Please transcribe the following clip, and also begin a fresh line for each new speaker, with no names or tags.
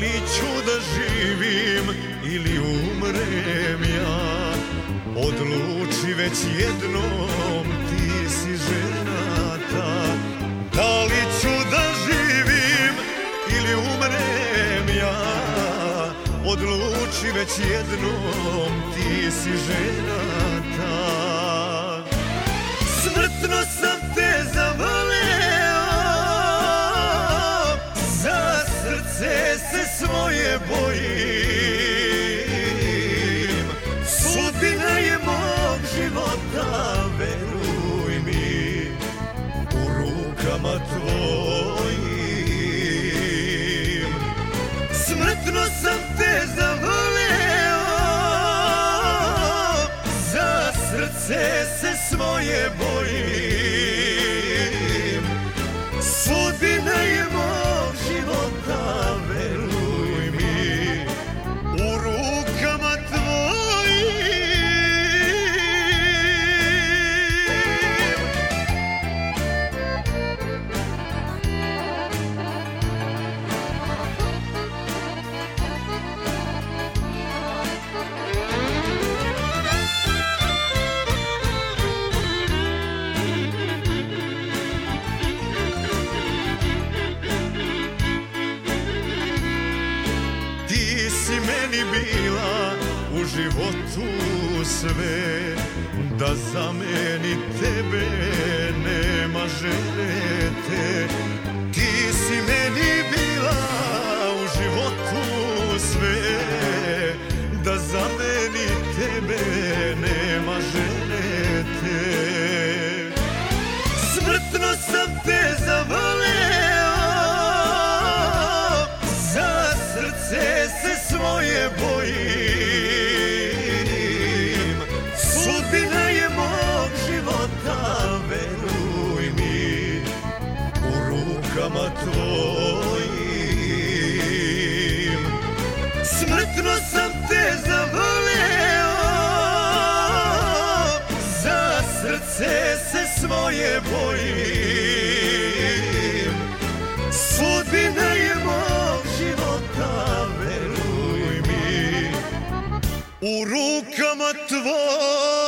li ću da živim ili umrem ja? Odluči već jednom, ti si žena ta. Da li ću da živim ili umrem ja? Odluči već jednom, ti si žena ta. Smrtno sam te zavoleo, za srce se svoje bojim. Sudbina je mog života, veruj mi, u rukama tvojim. Smrtno sam te zavoleo, za srce se svoje bojim. Sudbina je mog života, veruj mi, u rukama tvojim. Ti si meni bila u životu sve, da zameni tebe nema žene te. Ti si meni bila u životu sve, da zameni tebe nema žene te. Smrtno sam te zavoleo, za srce se svoje bojim. Sudbina je mog života, veruj mi, u rukama tvojim. Smrtno sam te zavoleo, za srce se svoje bojim. Sudbina je mog života, veruj mi, u rukama tvojim.